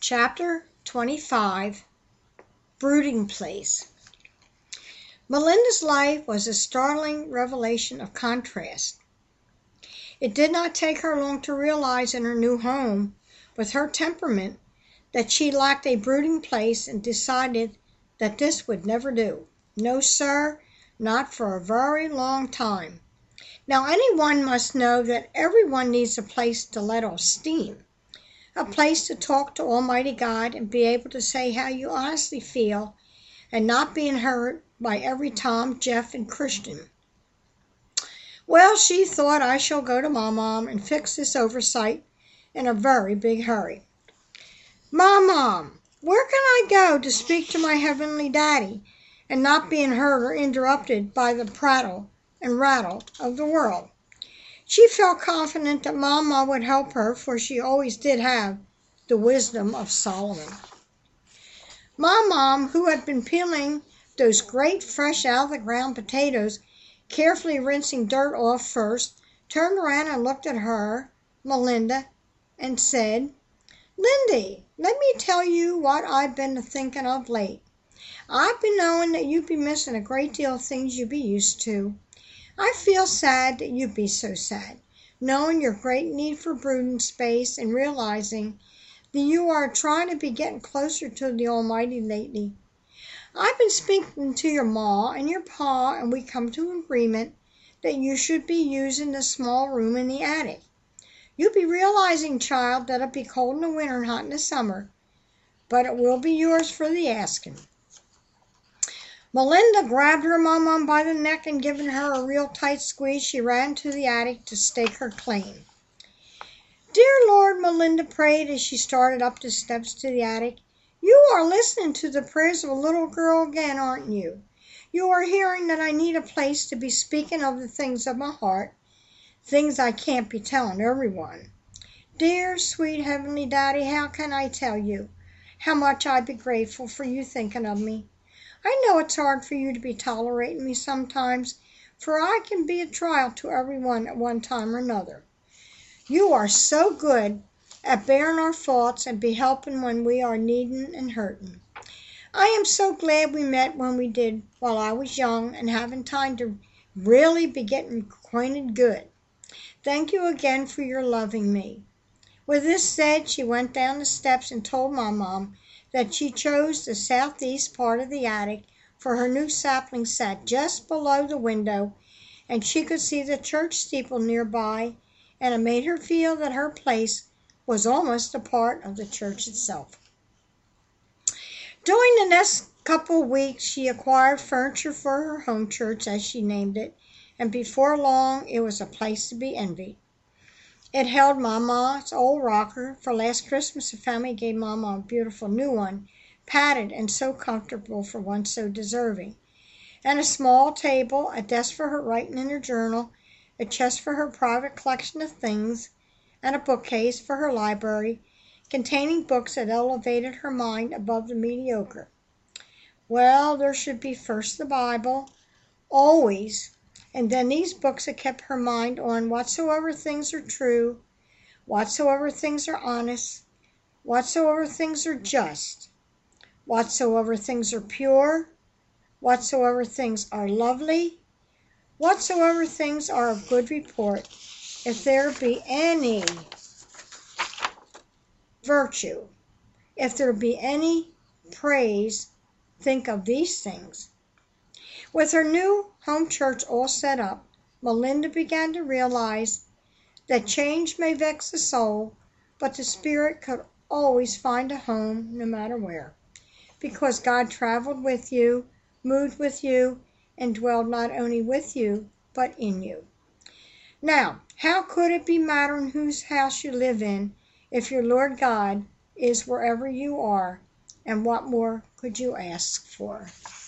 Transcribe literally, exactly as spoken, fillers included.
Chapter twenty-five, Brooding Place. Melinda's life was a startling revelation of contrast. It did not take her long to realize in her new home, with her temperament, that she lacked a brooding place and decided that this would never do. No, sir, not for a very long time. Now, anyone must know that everyone needs a place to let off steam. A place to talk to Almighty God and be able to say how you honestly feel and not being hurt by every Tom, Jeff, and Christian. Well, she thought, I shall go to Mom and fix this oversight in a very big hurry. Mom, Mom, where can I go to speak to my Heavenly Daddy and not being hurt or interrupted by the prattle and rattle of the world? She felt confident that Mama would help her, for she always did have the wisdom of Solomon. Mom, who had been peeling those great fresh out-of-the-ground potatoes, carefully rinsing dirt off first, turned around and looked at her, Melinda, and said, Lindy, let me tell you what I've been thinking of late. I've been knowing that you'd be missing a great deal of things you'd be used to. I feel sad that you'd be so sad, knowing your great need for brooding space and realizing that you are trying to be getting closer to the Almighty lately. I've been speaking to your ma and your pa, and we come to an agreement that you should be using the small room in the attic. You'll be realizing, child, that it'll be cold in the winter and hot in the summer, but it will be yours for the asking. Melinda grabbed her mom by the neck and giving her a real tight squeeze, she ran to the attic to stake her claim. Dear Lord, Melinda prayed as she started up the steps to the attic, you are listening to the prayers of a little girl again, aren't you? You are hearing that I need a place to be speaking of the things of my heart, things I can't be telling everyone. Dear, sweet Heavenly Daddy, how can I tell you how much I'd be grateful for you thinking of me? I know it's hard for you to be tolerating me sometimes, for I can be a trial to everyone at one time or another. You are so good at bearing our faults and be helping when we are needing and hurting. I am so glad we met when we did while I was young and having time to really be getting acquainted good. Thank you again for your loving me. With this said, she went down the steps and told my mom that she chose the southeast part of the attic, for her new sapling sat just below the window, and she could see the church steeple nearby, and it made her feel that her place was almost a part of the church itself. During the next couple of weeks, she acquired furniture for her home church, as she named it, and before long it was a place to be envied. It held Mama's old rocker, for last Christmas the family gave Mama a beautiful new one, padded and so comfortable for one so deserving, and a small table, a desk for her writing in her journal, a chest for her private collection of things, and a bookcase for her library, containing books that elevated her mind above the mediocre. Well, there should be first the Bible, always, and then these books that kept her mind on whatsoever things are true, whatsoever things are honest, whatsoever things are just, whatsoever things are pure, whatsoever things are lovely, whatsoever things are of good report, if there be any virtue, if there be any praise, think of these things. With her new home church all set up, Melinda began to realize that change may vex the soul, but the spirit could always find a home no matter where, because God traveled with you, moved with you, and dwelled not only with you, but in you. Now, how could it be mattering whose house you live in if your Lord God is wherever you are, and what more could you ask for?